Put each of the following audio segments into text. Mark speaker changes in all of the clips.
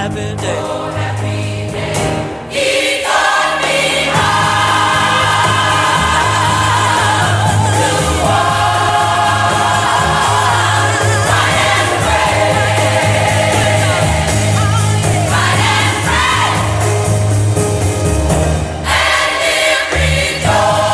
Speaker 1: happy day.
Speaker 2: Oh, happy day. He taught me how to walk, fight and pray, fight and pray, and live rejoicing.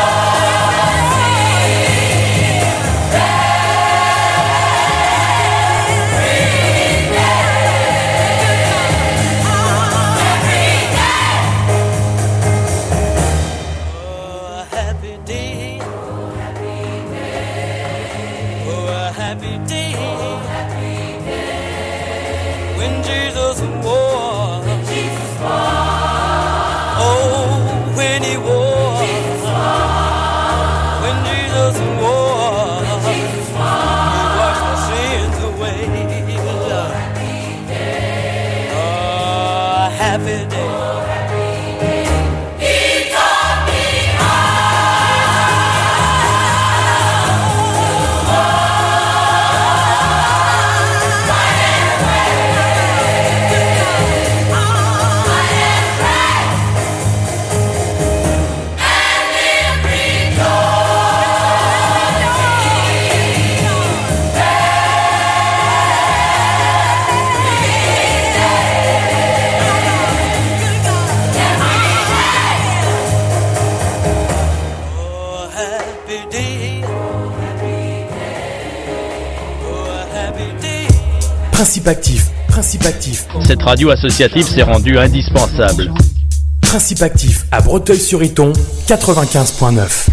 Speaker 1: Happy day.
Speaker 2: He taught me
Speaker 3: Principe actif, Principe actif.
Speaker 4: Cette radio associative s'est rendue indispensable.
Speaker 3: Principe actif à Breteuil-sur-Iton, 95.9.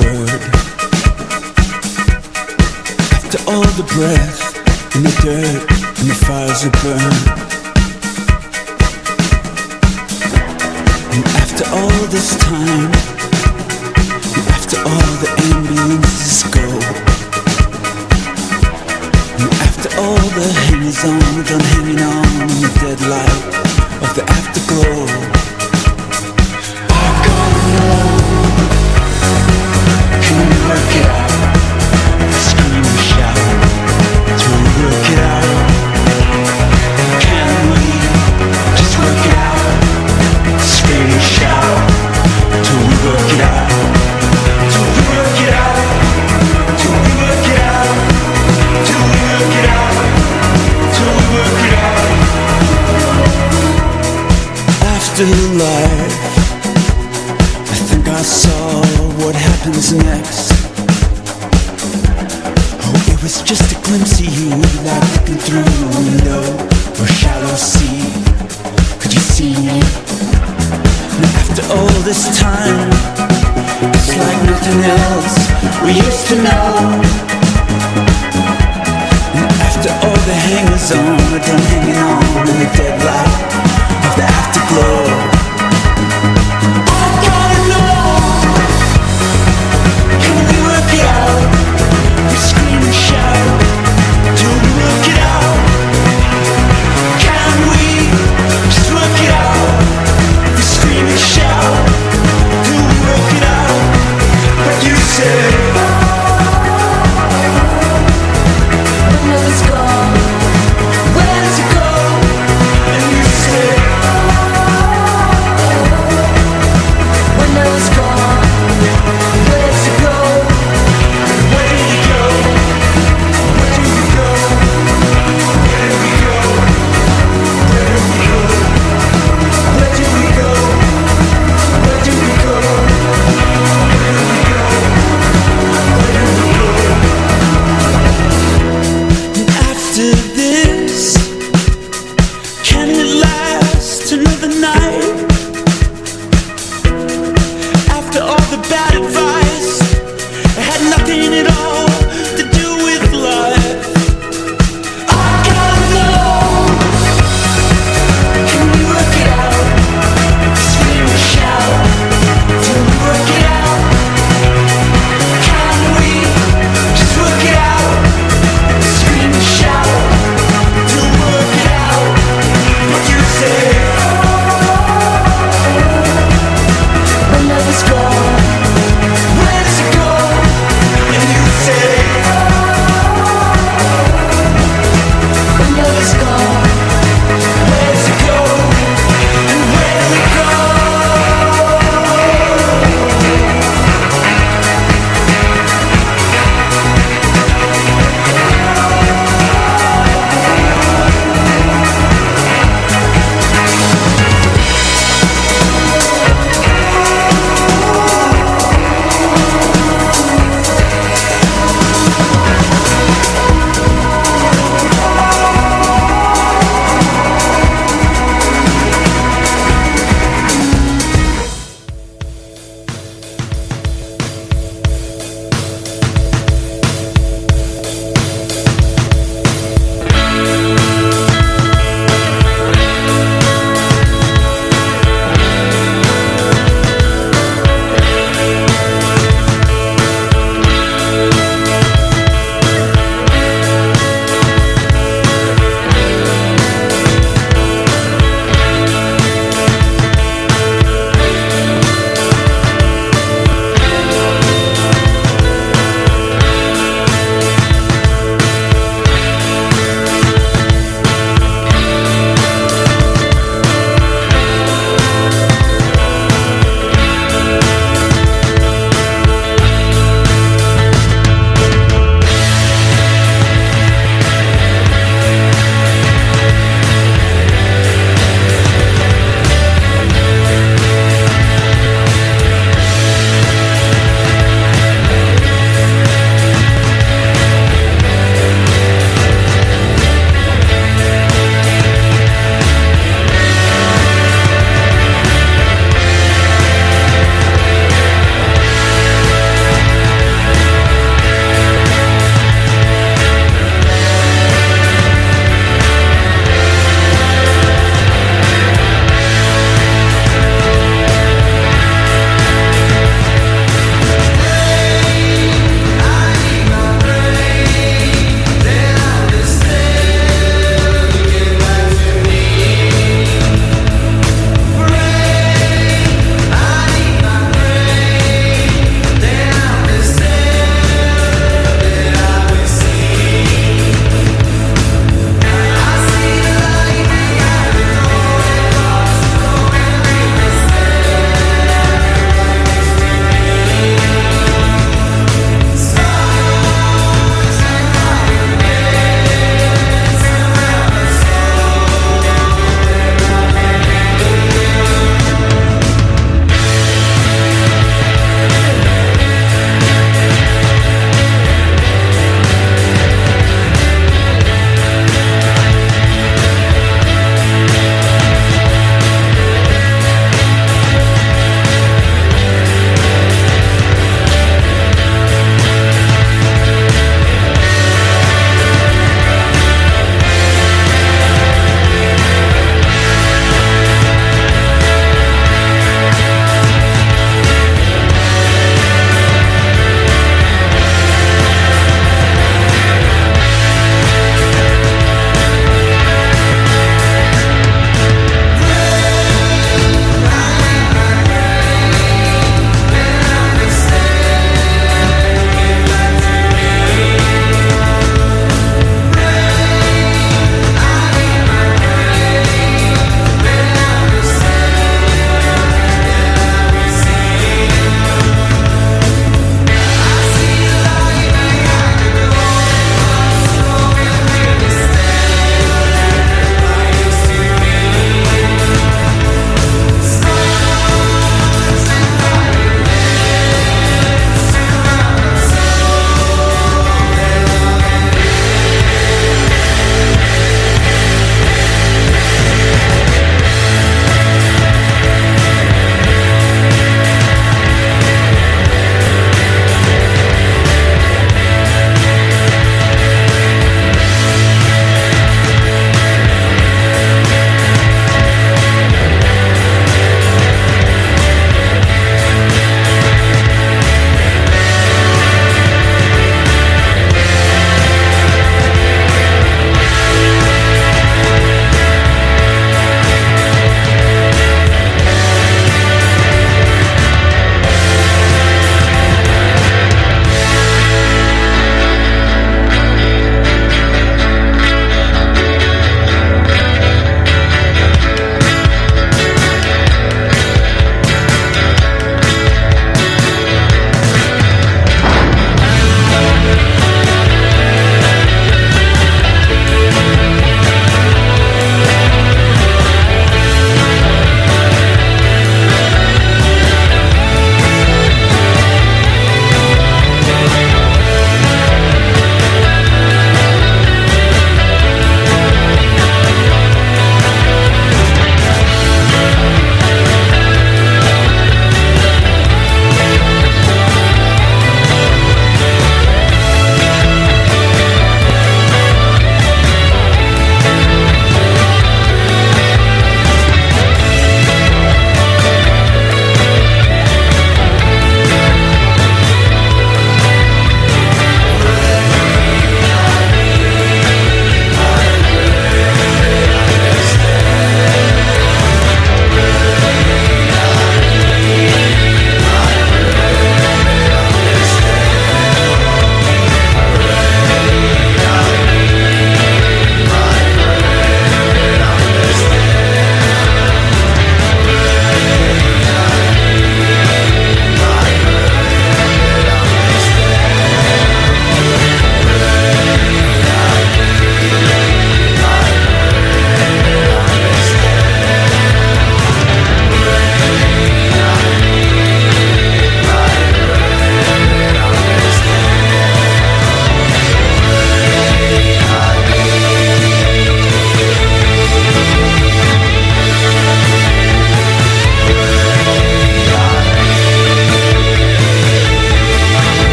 Speaker 1: word. After all the breath and the dirt and the fires that burn, and after all this time, and after all the ambulances go, and after all the hangers-on done hanging on in the dead light of the afterglow, I've gone alone. Can we work it out? Scream and shout till we work it out. Can we just work it out? Scream and shout till we work it out. Till we work it out. Till we work it out. Till we work it out. Till we work it out. After life, I think I saw what happens next. Oh, it was just a glimpse of you, like looking through a window or a shallow sea. Could you see me? And after all this time, it's like nothing else we used to know. And after all the hangers-on are done hanging on in the dead light of the afterglow, where does it go? And you say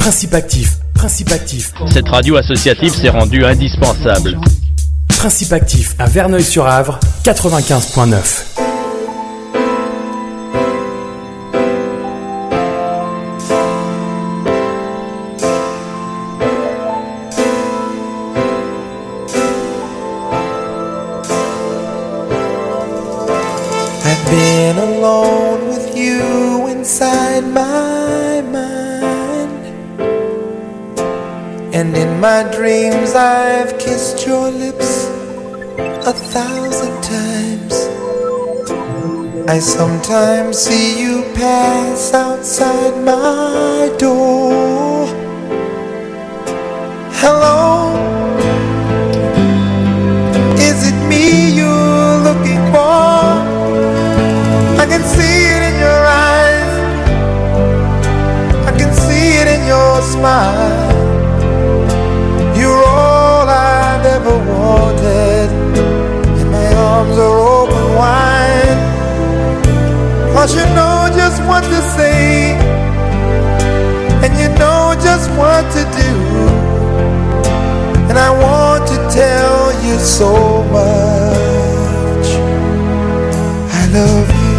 Speaker 3: Principe actif, principe actif.
Speaker 4: Cette radio associative s'est rendue indispensable.
Speaker 3: Principe actif à Verneuil-sur-Avre, 95.9.
Speaker 5: Been alone with you inside my mind, and in my dreams I've kissed your lips 1,000 times. I sometimes see you pass outside my door. Hello, is it me you're looking for? I can see it in your eyes, I can see it in your smile. You're all I've ever wanted, and my arms are open wide. 'Cause you know just what to say, and you know just what to do, and I want to tell you so much. I love you.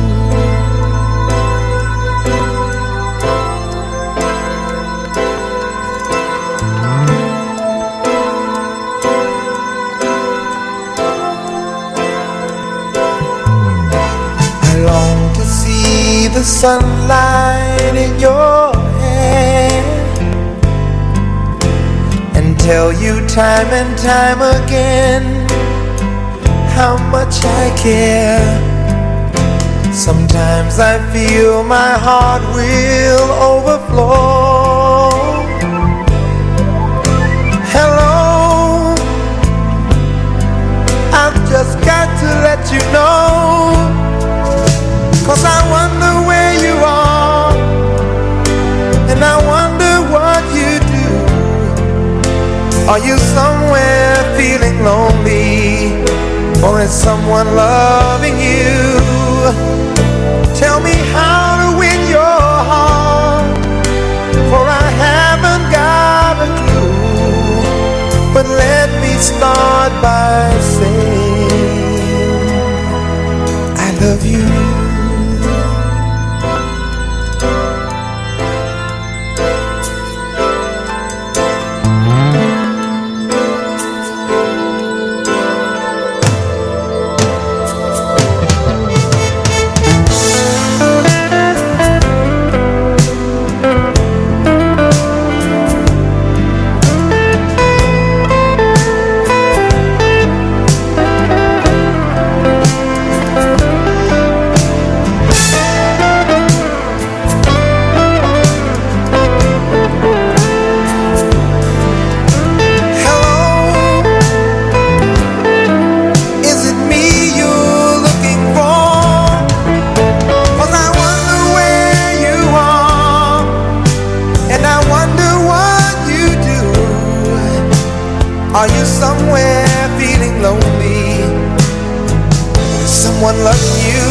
Speaker 5: The sunlight in your hair, and tell you time and time again how much I care. Sometimes I feel my heart will overflow. Hello, I've just got to let you know, 'cause I wonder where you are, and I wonder what you do. Are you somewhere feeling lonely, or is someone loving you? Tell me how to win your heart, for I haven't got a clue. But let me start by saying I love you. Are you somewhere feeling lonely? Is someone loving you?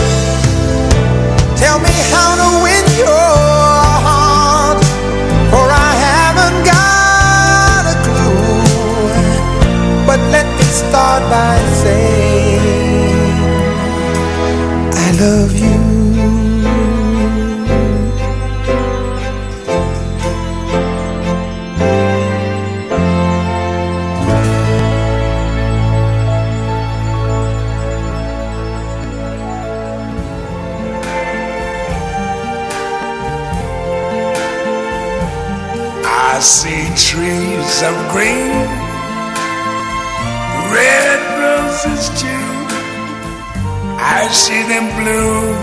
Speaker 5: Tell me how to win your heart, for I haven't got a clue. But let me start by saying I love you.
Speaker 6: I see trees of green, red roses too. I see them bloom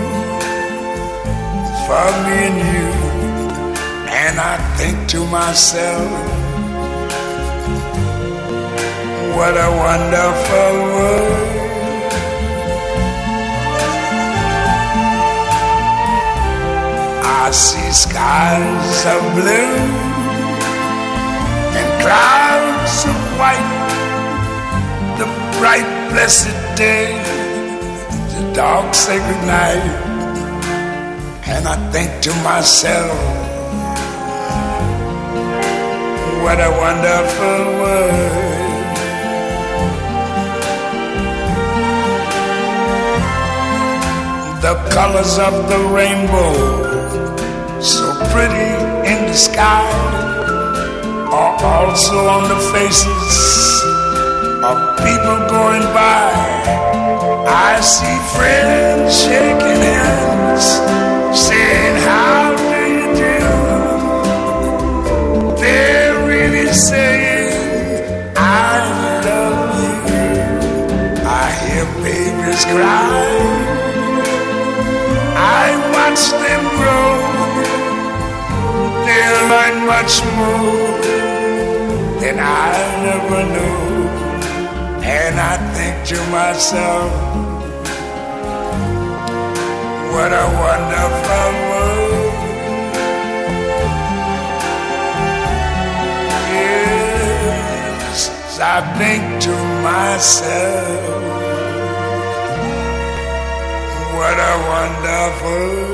Speaker 6: for me and you. And I think to myself, what a wonderful world. I see skies of blue and clouds of white, the bright blessed day, the dark sacred night. And I think to myself, What a wonderful world. The colors of the rainbow, so pretty in the sky, are also on the faces of people going by. I see friends shaking hands, saying, how do you do? They're really saying, I love you. I hear babies cry, I watch them grow. They learn much more than I never knew. And I think to myself, what a wonderful world. Yes, I think to myself, what a wonderful world.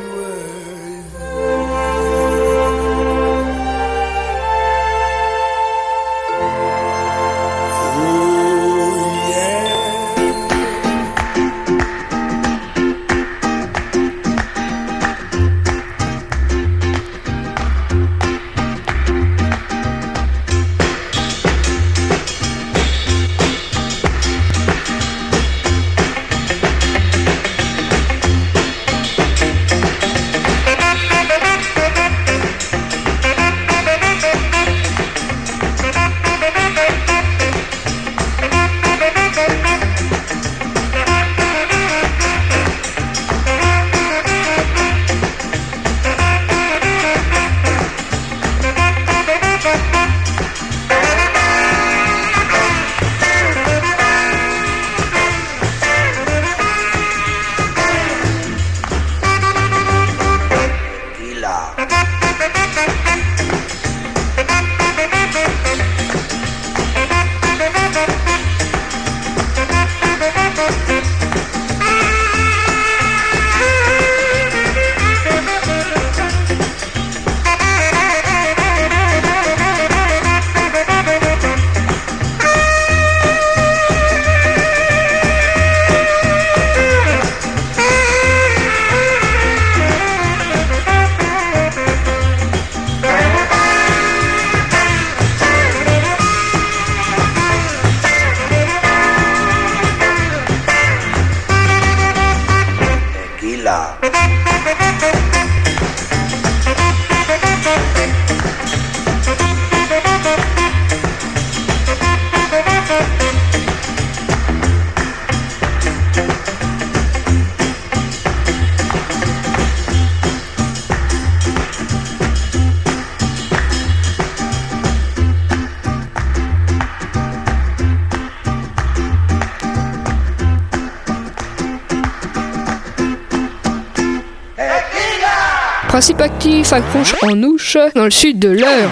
Speaker 7: Principe actif accroche en ouche dans le sud de l'Eure.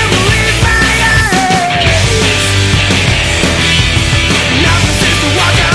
Speaker 8: Nothing seems to work out.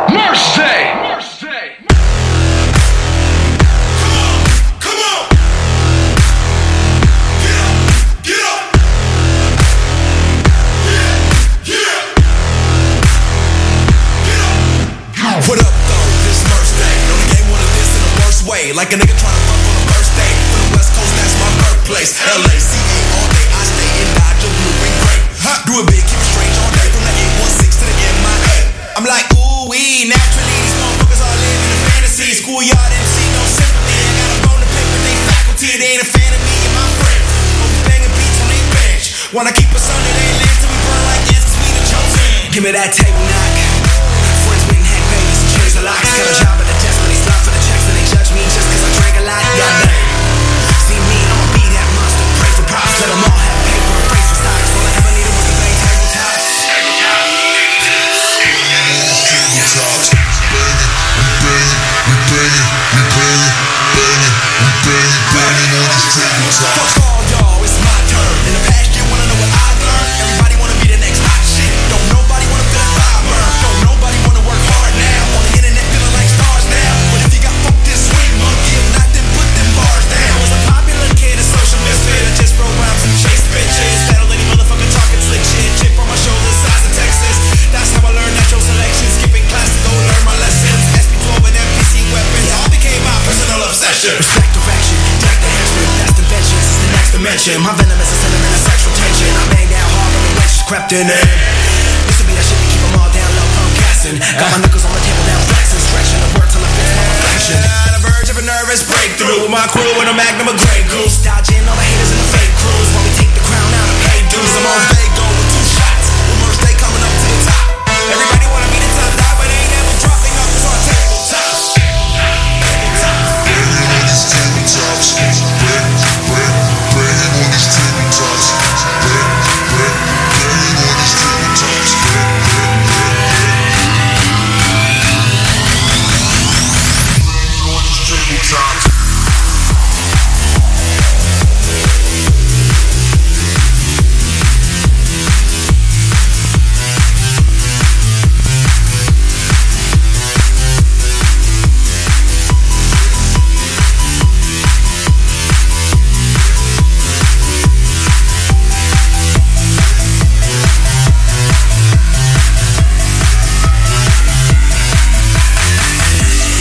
Speaker 8: Like a nigga tryna fuck on a birthday. For the West Coast, that's my birthplace. LACA all day, I stay in Dodge, blue and gray. Do it big, keep it strange all day. From the 816 to the MIA. I'm like, ooh, wee, naturally, these motherfuckers all live in a fantasy. Schoolyard MC, no sympathy. I got a bone to pick with they faculty. They ain't a fan of me and my friends. Always banging beats on they bench. Wanna keep us under their legs till we burn like ants, cause we the chosen. Give me that table knock. Friends wing hang babies, change the locks. Got a job at the desk, but they slide for the checks and they judge me just cause I drank a lot. Y'all know. See me, I'ma be that monster. Pray for props, let them all have paper. Praise for stocks, all I ever needed was the bang tabletops. Fuck all y'all, it's my turn. In the past you wanna know what I learned. Everybody wanna be the next hot shit. Don't nobody wanna feel the fire burn. Don't nobody wanna work hard now. On the internet feeling like stars now. But if you got fucked this swing monkey, if not then put them bars down. I was a popular kid, a social misfit. I just roll rhymes and chase bitches. Battle any motherfucker talking slick shit. Chip on my shoulder, size of Texas. That's how I learned natural selection. Skipping class to go learn my lessons. SP12 and MPC weapons all became my personal obsession. Respect direction, direct the henchman. That's the vengeance, it's the next dimension. My venom is a sentiment of sexual tension. I bang down hard when the wench crept in. This will be that shit to keep them all down low, pump gassing. Got my knuckles on the table down flexing.